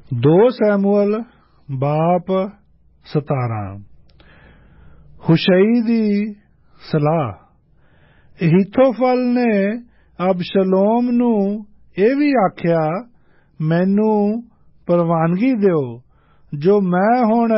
2 Samuel ਬਾਪ 17। ਹੁਸ਼ਈ ਦੀ ਸਲਾਹ। ਅਹੀਥੋਫਲ ਨੇ ਅਬਸ਼ਲੋਮ ਨੂੰ ਇਹ ਵੀ ਆਖਿਆ, ਮੈਨੂੰ ਪ੍ਰਵਾਨਗੀ ਦਿਓ ਜੋ ਮੈਂ ਹੁਣ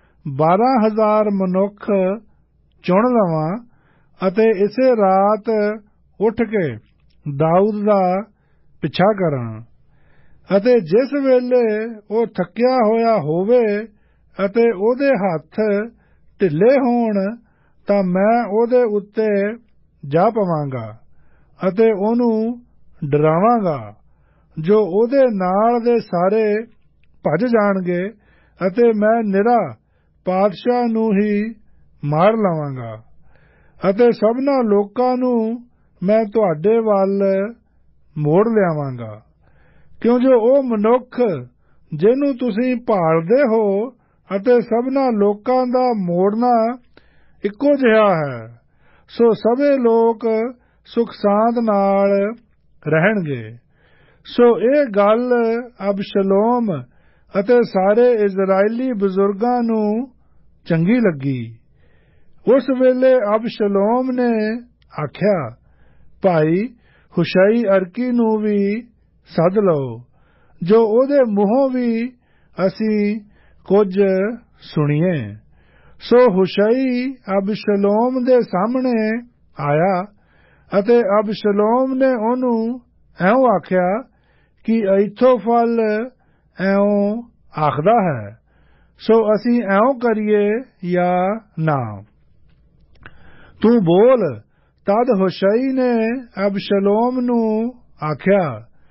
12,000 ਮਨੁੱਖ ਚੁਣ ਲਵਾਂ ਅਤੇ ਇਸੇ ਰਾਤ ਉੱਠ ਕੇ ਦਾਊਦ ਦਾ ਪਿੱਛਾ ਕਰਾਂ, ਅਤੇ ਜਿਸ ਵੇਲੇ ਉਹ ਥੱਕਿਆ ਹੋਇਆ ਹੋਵੇ ਅਤੇ ਉਹਦੇ ਹੱਥ ਢਿੱਲੇ ਹੋਣ ਤਾਂ ਮੈਂ ਉਹਦੇ ਉੱਤੇ ਜਾ ਪਵਾਂਗਾ ਅਤੇ ਉਹਨੂੰ ਡਰਾਵਾਂਗਾ, ਜੋ ਉਹਦੇ ਨਾਲ ਦੇ ਸਾਰੇ ਭੱਜ ਜਾਣਗੇ ਅਤੇ ਮੈਂ ਨਿਰਾ ਪਾਤਸ਼ਾਹ ਨੂੰ ਹੀ ਮਾਰ ਲਵਾਂਗਾ, ਅਤੇ ਸਭਨਾਂ ਲੋਕਾਂ ਨੂੰ ਮੈਂ ਤੁਹਾਡੇ ਵੱਲ ਮੋੜ ਲਿਆਵਾਂਗਾ, ਕਿਉਂ ਜੋ ਉਹ ਮਨੁੱਖ ਜਿਹਨੂੰ ਤੁਸੀਂ ਭਾਲਦੇ ਹੋ ਅਤੇ ਸਭਨਾਂ ਲੋਕਾਂ ਦਾ ਮੋੜਨਾ ਇੱਕੋ ਜਿਹਾ ਹੈ, ਸੋ ਸਭੇ ਲੋਕ ਸੁਖ ਸਾਂਦ ਨਾਲ ਰਹਿਣਗੇ। ਸੋ ਇਹ ਗੱਲ ਅਬਸ਼ਲੋਮ ਅਤੇ ਸਾਰੇ ਇਜ਼ਰਾਇਲੀ ਬਜ਼ੁਰਗਾਂ ਨੂੰ ਚੰਗੀ ਲੱਗੀ। ਉਸ ਵੇਲੇ ਅਬਸ਼ਲੋਮ ਨੇ ਆਖਿਆ, ਭਾਈ ਹੁਸ਼ਈ ਅਰਕੀ ਨੂੰ ਵੀ ਸੱਦ ਲਓ, ਜੋ ਉਹਦੇ ਮੂੰਹੋਂ ਵੀ ਅਸੀਂ ਕੁਝ ਸੁਣੀਏ। ਸੋ ਹੁਸ਼ਈ ਅਬਸ਼ਲੋਮ ਦੇ ਸਾਹਮਣੇ ਆਇਆ ਅਤੇ ਅਬਸ਼ਲੋਮ ਨੇ ਉਹਨੂੰ ਇਉਂ ਆਖਿਆ ਕਿ ਅਹੀਥੋਫਲ ਇਉਂ ਆਖਦਾ ਹੈ, ਸੋ ਅਸੀਂ ਇਉਂ ਕਰੀਏ ਜਾਂ ਨਾ। ਤੂੰ ਬੋਲ। ਤਦ ਹੁਸ਼ਈ ਨੇ ਅਬਸ਼ਲੋਮ ਨੂੰ ਆਖਿਆ,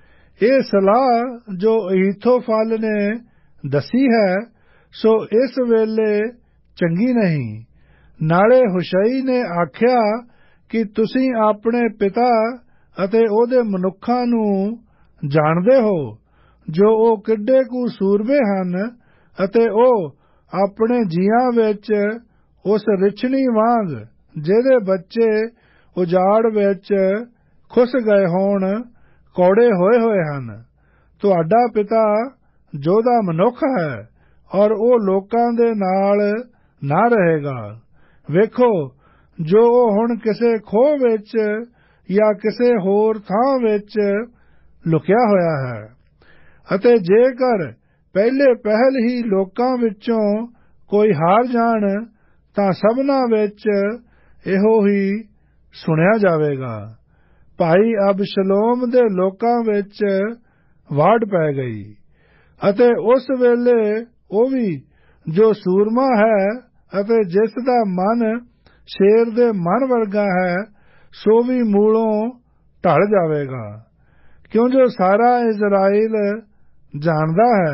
ਇਹ ਸਲਾਹ ਜੋ ਅਹੀਥੋਫਲ ਨੇ ਦੱਸੀ ਹੈ, ਸੋ ਇਸ ਵੇਲੇ ਚੰਗੀ ਨਹੀਂ। ਨਾਲੇ ਹੁਸ਼ਈ ਨੇ ਆਖਿਆ ਕਿ ਤੁਸੀਂ ਆਪਣੇ ਪਿਤਾ ਅਤੇ ਉਹਦੇ ਮਨੁੱਖਾਂ ਨੂੰ ਜਾਣਦੇ ਹੋ, ਜੋ ਉਹ ਕਿੱਡੇ ਕੁ ਸੂਰਮੇ ਹਨ, ਅਤੇ ਉਹ ਆਪਣੇ ਜੀਆਂ ਵਿੱਚ ਉਸ ਰਿਛਣੀ ਵਾਂਗ ਜਿਹਦੇ ਬੱਚੇ ਉਜਾੜ ਵਿੱਚ ਖੁੱਸ ਗਏ ਹੋਣ ਕੌੜੇ ਹੋਏ ਹਨ। ਤੁਹਾਡਾ ਪਿਤਾ ਯੋਧਾ ਮਨੁੱਖ ਹੈ ਔਰ ਉਹ ਲੋਕਾਂ ਦੇ ਨਾਲ ਨਾ ਰਹੇਗਾ। ਵੇਖੋ, ਜੋ ਉਹ ਹੁਣ ਕਿਸੇ ਖੋਹ ਵਿੱਚ ਜਾਂ ਕਿਸੇ ਹੋਰ ਥਾਂ ਵਿੱਚ ਲੁਕਿਆ ਹੋਇਆ ਹੈ, ਅਤੇ ਜੇਕਰ ਪਹਿਲੇ ਪਹਿਲ ਹੀ ਲੋਕਾਂ ਵਿੱਚੋਂ ਕੋਈ ਹਾਰ ਜਾਣ ਤਾਂ ਸਭਨਾਂ ਵਿੱਚ ਇਹੋ ਹੀ ਸੁਣਿਆ ਜਾਵੇਗਾ। ਭਾਈ ਅਬਸ਼ਲੋਮ ਦੇ ਲੋਕਾਂ ਵਿੱਚ ਵਾੜ ਪੈ ਗਈ, ਅਤੇ ਉਸ ਵੇਲੇ ਉਹ ਵੀ ਜੋ ਸੂਰਮਾ ਹੈ ਅਤੇ ਜਿਸ ਦਾ ਮਨ ਸ਼ੇਰ ਦੇ ਮਨ ਵਰਗਾ ਹੈ, ਸੋ ਵੀ ਮੂਲੋਂ ਢਲ ਜਾਵੇਗਾ, ਕਿਉਂ ਜੋ ਸਾਰਾ ਇਜ਼ਰਾਈਲ ਜਾਣਦਾ ਹੈ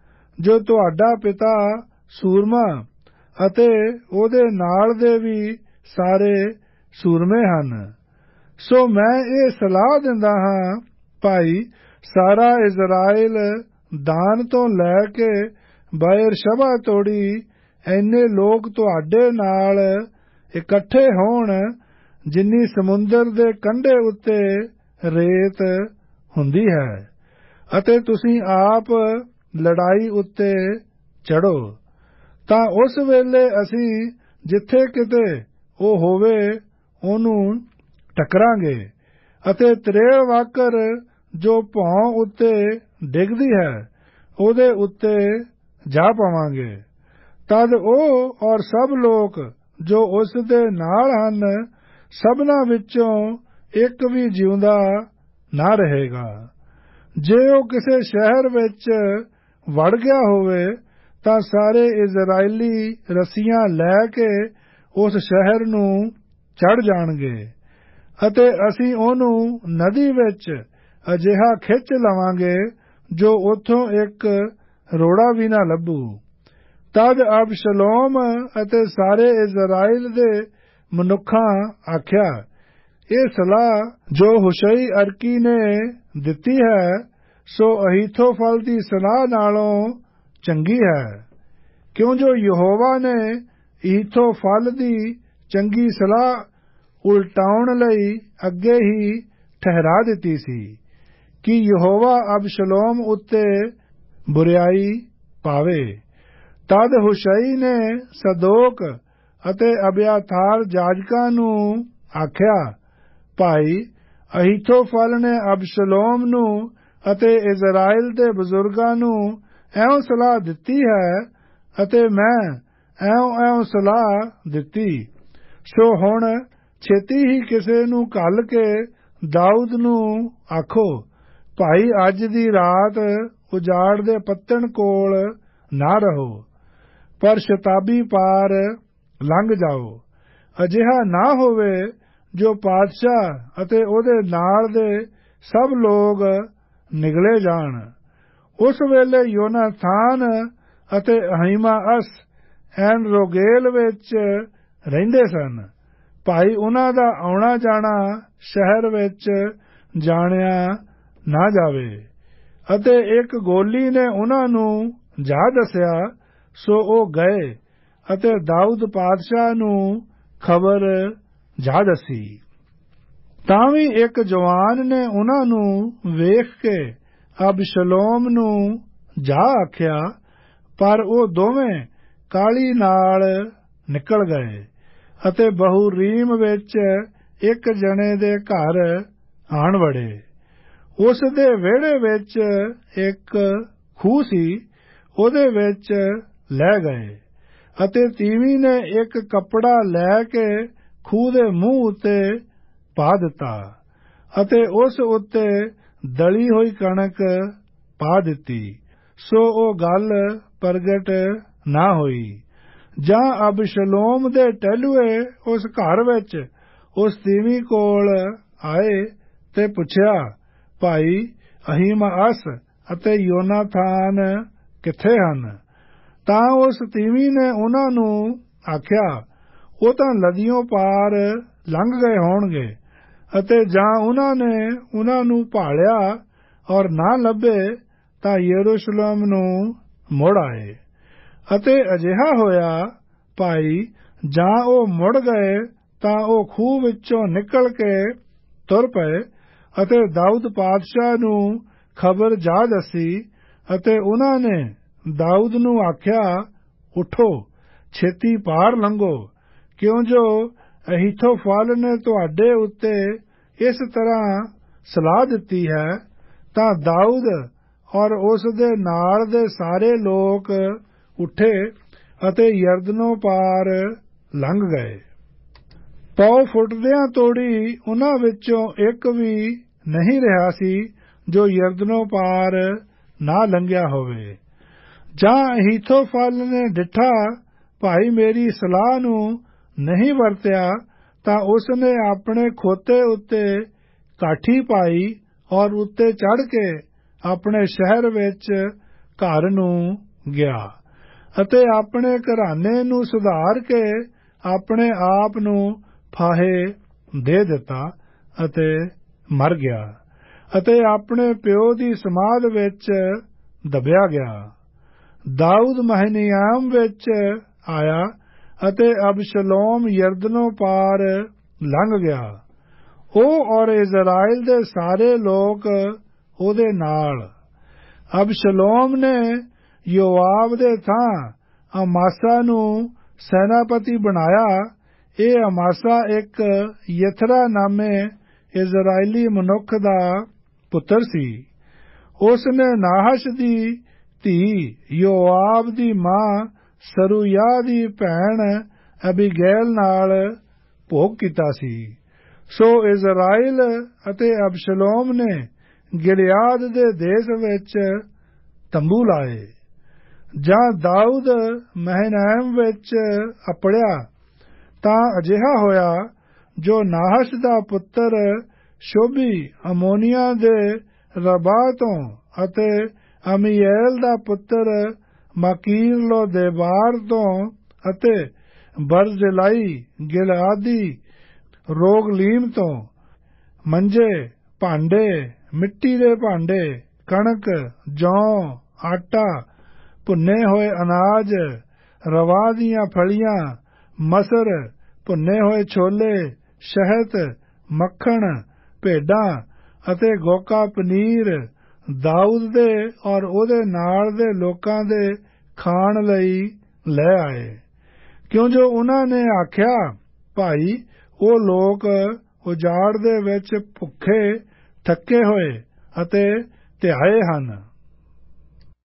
ਜੋ ਤੁਹਾਡਾ ਪਿਤਾ ਸੂਰਮਾ ਅਤੇ ਉਹਦੇ ਨਾਲ ਦੇ ਵੀ ਸਾਰੇ ਸੂਰਮੇ ਹਨ। ਸੋ ਮੈਂ ਇਹ ਸਲਾਹ ਦਿੰਦਾ ਹਾਂ, ਭਾਈ, ਸਾਰਾ ਇਜ਼ਰਾਈਲ ਦਾਨ ਤੋਂ ਲੈ ਕੇ ਬਏਰਸ਼ਬਾ ਤੋੜੀ ਇੰਨੇ ਲੋਕ ਤੁਹਾਡੇ ਨਾਲ ਇਕੱਠੇ ਹੋਣ ਜਿੰਨੀ ਸਮੁੰਦਰ ਦੇ ਕੰਢੇ ਉੱਤੇ ਰੇਤ ਹੁੰਦੀ ਹੈ, ਅਤੇ ਤੁਸੀਂ ਆਪ ਲੜਾਈ ਉੱਤੇ ਚੜ੍ਹੋ, ਤਾਂ ਉਸ ਵੇਲੇ ਅਸੀਂ ਜਿੱਥੇ ਕਿਤੇ ਉਹ ਹੋਵੇ ਉਹਨੂੰ ਟਕਰਾਂਗੇ, ਅਤੇ ਤਰੇਲ ਵਾਕਰ ਜੋ ਭੌਂ ਉੱਤੇ ਡਿੱਗਦੀ ਹੈ ਉਹਦੇ ਉੱਤੇ ਜਾ ਪਵਾਂਗੇ। ਤਦ ਉਹ ਔਰ ਸਭ ਲੋਕ ਜੋ ਉਸ ਦੇ ਨਾਲ ਹਨ, ਸਭਨਾਂ ਵਿੱਚੋਂ ਇੱਕ ਵੀ ਜਿਉਂਦਾ ਨਾ ਰਹੇਗਾ। ਜੇ ਉਹ ਕਿਸੇ ਸ਼ਹਿਰ ਵਿੱਚ ਵੜ ਗਿਆ ਹੋਵੇ ਤਾਂ ਸਾਰੇ ਇਜ਼ਰਾਇਲੀ ਰੱਸੀਆਂ ਲੈ ਕੇ ਉਸ ਸ਼ਹਿਰ ਨੂੰ ਚੜ੍ਹ ਜਾਣਗੇ, ਅਤੇ ਅਸੀਂ ਉਹਨੂੰ ਨਦੀ ਵਿੱਚ ਅਜਿਹਾ ਖਿੱਚ ਲਵਾਂਗੇ ਜੋ ਉੱਥੋਂ ਇੱਕ ਰੋੜਾ ਵੀ ਨਾ ਲੱਭੂ। ਤਦ ਅਬਸ਼ਲੋਮ ਅਤੇ ਸਾਰੇ ਇਜ਼ਰਾਈਲ ਦੇ ਮਨੁੱਖਾਂ ਆਖਿਆ, ਇਹ ਸਲਾਹ ਜੋ ਹੁਸ਼ਈ ਅਰਕੀ ਨੇ ਦਿੱਤੀ ਹੈ, ਸੋ ਅਹੀਥੋਫਲ ਦੀ ਸਲਾਹ ਨਾਲੋਂ ਚੰਗੀ ਹੈ, ਕਿਉਂ ਜੋ ਯਹੋਵਾ ਨੇ ਅਹੀਥੋਫਲ ਦੀ ਚੰਗੀ ਸਲਾਹ ਉਲਟਾਉਣ ਲਈ ਅੱਗੇ ਹੀ ਠਹਿਰਾ ਦਿੱਤੀ ਸੀ ਕਿ ਯਹੋਵਾ ਅਬਸ਼ਲੋਮ ਉੱਤੇ ਬੁਰਿਆਈ ਪਾਵੇ। ਤਦ ਹੁਸ਼ਈ ਨੇ ਸਦੋਕ ਅਤੇ ਅਬਿਆਥਾਰ ਜਾਜਕਾਂ ਨੂੰ ਆਖਿਆ, ਭਾਈ ਅਹੀਥੋਫਲ ਨੇ ਅਬਸ਼ਲੋਮ ਨੂੰ ਅਤੇ ਇਜ਼ਰਾਇਲ ਦੇ ਬਜ਼ੁਰਗਾਂ ਨੂੰ ਇਉਂ ਸਲਾਹ ਦਿੱਤੀ ਹੈ ਅਤੇ ਮੈਂ ਇਉਂ ਸਲਾਹ ਦਿੱਤੀ। ਸੋ ਹੁਣ ਛੇਤੀ ਹੀ ਕਿਸੇ ਨੂੰ ਘੱਲ ਕੇ ਦਾਊਦ ਨੂੰ ਆਖੋ, ਭਾਈ ਅੱਜ ਦੀ ਰਾਤ ਉਜਾੜ ਦੇ ਪੱਤਣ ਕੋਲ ਨਾ ਰਹੋ, ਪਰ ਸ਼ਤਾਬੀ ਪਾਰ ਲੰਘ ਜਾਓ। ਅਜਿਹਾ ਨਾ ਹੋਵੇ ਜੋ ਪਾਤਸ਼ਾਹ ਅਤੇ ਉਹਦੇ ਨਾਲ ਦੇ ਸਭ ਲੋਕ ਨਿਗਲੇ ਜਾਣ। ਉਸ ਵੇਲੇ ਯੋਨਾਥਾਨ ਅਤੇ ਅਹੀਮਾਅਸ ਐਨ ਰੋਗੇਲ ਵਿੱਚ ਰਹਿੰਦੇ ਸਨ। ਭਾਈ ਉਹਨਾਂ ਦਾ ਆਉਣਾ ਜਾਣਾ ਸ਼ਹਿਰ ਵਿੱਚ ਜਾਣਿਆ ਨਾ ਜਾਵੇ। ਅਤੇ ਇੱਕ ਗੋਲੀ ਨੇ ਉਹਨਾਂ ਨੂੰ ਜਾ ਦੱਸਿਆ। ਸੋ ਉਹ ਗਏ ਅਤੇ ਦਾਊਦ ਪਾਤਸ਼ਾਹ ਨੂੰ ਖਬਰ ਜਾ ਦੱਸੀ। ਤਾਂ ਵੀ ਇੱਕ ਜਵਾਨ ਨੇ ਉਹਨਾਂ ਨੂੰ ਵੇਖ ਕੇ ਅਬਸ਼ਲੋਮ ਨੂੰ ਜਾ ਆਖਿਆ, ਪਰ ਉਹ ਦੋਵੇਂ ਕਾਹਲੀ ਨਾਲ ਨਿਕਲ ਗਏ ਅਤੇ ਬਹੂਰੀਮ ਵਿੱਚ ਇੱਕ ਜਣੇ ਦੇ ਘਰ ਆਣ ਵੜੇ। ਉਸ ਦੇ ਵਿਹੜੇ ਵਿੱਚ ਇੱਕ ਖੂਹ ਸੀ, ਉਹਦੇ ਵਿੱਚ ਲੈ ਗਏ ਅਤੇ ਤੀਵੀਂ ਨੇ ਇੱਕ ਕੱਪੜਾ ਲੈ ਕੇ ਖੂਹ ਦੇ ਮੂੰਹ ਉੱਤੇ ਪਾ ਦਿੱਤਾ ਅਤੇ ਉਸ ਉੱਤੇ ਦਲੀ ਹੋਈ ਕਣਕ ਪਾ ਦਿੱਤੀ। ਸੋ ਉਹ ਗੱਲ ਪ੍ਰਗਟ ਨਾ ਹੋਈ। ਜਾਂ ਅਬਸ਼ਲੋਮ ਦੇ ਟਹਿਲੂਏ ਉਸ ਘਰ ਵਿੱਚ ਉਸ ਤੀਵੀਂ ਕੋਲ ਆਏ ਤੇ ਪੁੱਛਿਆ, ਭਾਈ ਅਹੀਮਾਅਸ ਅਤੇ ਯੋਨਾਥਾਨ ਕਿੱਥੇ ਹਨ? ਤਾਂ ਉਸ ਤੀਵੀਂ ਨੇ ਉਹਨਾਂ ਨੂੰ ਆਖਿਆ, ਉਹ ਤਾਂ ਨਦੀਓਂ ਪਾਰ ਲੰਘ ਗਏ ਹੋਣਗੇ ਅਤੇ ਜਾਂ ਉਹਨਾਂ ਨੇ ਉਹਨਾਂ ਨੂੰ ਭਾਲਿਆ ਔਰ ਨਾ ਲੱਭੇ ਤਾਂ ਯਰੂਸ਼ਲਮ ਨੂੰ ਮੁੜ ਆਏ। ਅਤੇ ਅਜਿਹਾ ਹੋਇਆ, ਭਾਈ ਜਾਂ ਉਹ ਮੁੜ ਗਏ ਤਾਂ ਉਹ ਖੂਹ ਵਿੱਚੋਂ ਨਿਕਲ ਕੇ ਤੁਰ ਪਏ ਅਤੇ ਦਾਊਦ ਪਾਤਸ਼ਾਹ ਨੂੰ ਖਬਰ ਜਾ ਦੱਸੀ। ਅਤੇ ਉਹਨਾਂ ਨੇ ਦਾਊਦ ਨੂੰ ਆਖਿਆ, ਉਠੋ, ਛੇਤੀ ਪਾਰ ਲੰਘੋ, ਕਿਉਂ ਜੋ ਅਹੀਥੋਫਲ ਨੇ ਤੁਹਾਡੇ ਉੱਤੇ ਇਸ ਤਰ੍ਹਾਂ ਸਲਾਹ ਦਿੱਤੀ ਹੈ। ਤਾਂ ਦਾਊਦ ਔਰ ਉਸ ਦੇ ਨਾਲ ਦੇ ਸਾਰੇ ਲੋਕ ਉੱਠੇ ਅਤੇ ਯਰਦਨੋਂ ਪਾਰ ਲੰਘ ਗਏ। ਪੌ ਫੁੱਟਦਿਆਂ ਤੋੜੀ ਉਹਨਾਂ ਵਿੱਚੋਂ ਇੱਕ ਵੀ ਨਹੀਂ ਰਿਹਾ ਸੀ ਜੋ ਯਰਦਨੋਂ ਪਾਰ ਨਾ ਲੰਘਿਆ ਹੋਵੇ। ਜਾਂ ਅਹੀਥੋਫਲ ਨੇ ਡਿੱਠਾ ਭਾਈ ਮੇਰੀ ਸਲਾਹ ਨੂੰ ਨਹੀਂ ਵਰਤਿਆ ਤਾਂ ਉਸ ਨੇ ਆਪਣੇ ਖੋਤੇ ਉੱਤੇ ਕਾਠੀ ਪਾਈ ਔਰ ਉੱਤੇ ਚੜ੍ਹ ਕੇ ਆਪਣੇ ਸ਼ਹਿਰ ਵਿੱਚ ਘਰ ਨੂੰ ਗਿਆ ਅਤੇ ਆਪਣੇ ਘਰਾਨੇ ਨੂੰ ਸੁਧਾਰ ਕੇ ਆਪਣੇ ਆਪ ਨੂੰ ਫਾਹੇ ਦੇ ਦਿੱਤਾ ਅਤੇ ਮਰ ਗਿਆ ਅਤੇ ਆਪਣੇ ਪਿਓ ਦੀ ਸਮਾਧ ਵਿੱਚ ਦਬਿਆ ਗਿਆ। ਦਾਊਦ ਮਹਨਿਆਮ ਵਿੱਚ ਆਇਆ ਅਤੇ ਅਬਸ਼ਲੋਮ ਯਰਦਨੋਂ ਪਾਰ ਲੰਘ ਗਿਆ, ਉਹ ਔਰ ਇਜ਼ਰਾਇਲ ਦੇ ਸਾਰੇ ਲੋਕ ਉਹਦੇ ਨਾਲ। ਅਬਸ਼ਲੋਮ ਨੇ ਯੋਆਬ ਦੇ ਥਾਂ ਅਮਾਸਾ ਨੂੰ ਸੈਨਾਪਤੀ ਬਣਾਇਆ। ਇਹ ਅਮਾਸਾ ਇੱਕ ਯਥਰਾ ਨਾਮੇ ਇਜ਼ਰਾਇਲੀ ਮਨੁੱਖ ਦਾ ਪੁੱਤਰ ਸੀ। ਉਸ ਨੇ ਨਾਹਸ਼ ਦੀ ਧੀ ਯੋਆਬ ਦੀ ਮਾਂ ਸਰੂਯਾ ਦੀ ਭੈਣ ਅਬੀਗੈਲ ਨਾਲ ਭੋਗ ਕੀਤਾ ਸੀ। ਸੋ ਇਜ਼ਰਾਇਲ ਅਤੇ ਅਬਸ਼ਲੋਮ ਨੇ ਗਿਲਿਆਦ ਦੇ ਦੇਸ਼ ਵਿੱਚ ਤੰਬੂ ਲਾਏ। ਜਾਂ ਦਾਊਦ ਮਹਨੈਮ ਵਿੱਚ ਅਪੜਿਆ ਤਾਂ ਅਜਿਹਾ ਹੋਇਆ, ਜੋ ਨਾਹਸ਼ ਦਾ ਪੁੱਤਰ ਸ਼ੋਭੀ ਅਮੋਨੀਆ ਦੇ ਰਬਾਹ ਤੋਂ ਅਤੇ ਅਮੀਏਲ ਦਾ ਪੁੱਤਰ ਮਾਕੀਰ ਦੇਬਾਰ ਤੋਂ ਅਤੇ ਬਰਜ਼ਿਲਾਈ ਗਿਲਆਦੀ ਰੋਗਲੀਮ ਤੋਂ ਮੰਜੇ, ਭਾਂਡੇ, ਮਿੱਟੀ ਦੇ ਭਾਂਡੇ, ਕਣਕ, ਜੌਂ, ਆਟਾ, ਭੁੰਨੇ ਹੋਏ ਅਨਾਜ, ਰਵਾਂ ਦੀਆਂ ਫਲੀਆਂ, ਮਸਰ, ਭੁੰਨੇ ਹੋਏ ਛੋਲੇ, ਸ਼ਹਿਦ, ਮੱਖਣ, ਭੇਡਾਂ ਅਤੇ ਗੋਕਾ ਪਨੀਰ, ਦਾਊਦ ਦੇ ਔਰ ਉਹਦੇ ਨਾਲ ਦੇ ਲੋਕਾਂ ਦੇ ਖਾਣ ਲਈ ਲੈ ਆਏ, ਕਿਉਂ ਜੋ ਉਹਨਾਂ ਨੇ ਆਖਿਆ, ਭਾਈ ਉਹ ਲੋਕ ਉਜਾੜ ਦੇ ਵਿੱਚ ਭੁੱਖੇ ਥੱਕੇ ਹੋਏ ਅਤੇ ਧਿਆਏ ਹਨ।